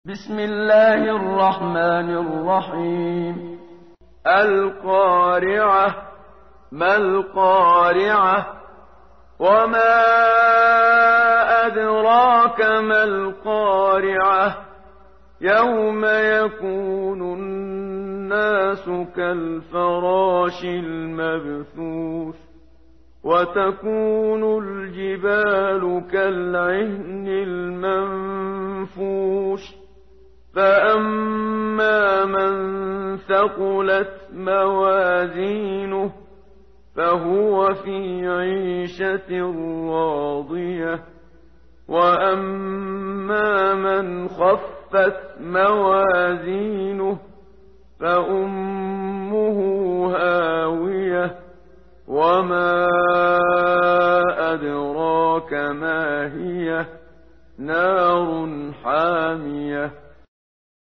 بسم الله الرحمن الرحيم. القارعة. ما القارعة؟ وما أدراك ما القارعة؟ يوم يكون الناس كالفراش المبثوث وتكون الجبال كالعهن المنفوش فأما من ثقلت موازينه فهو في عيشة راضية وأما من خفت موازينه فأمه هاوية وما أدراك ما هي نار حامية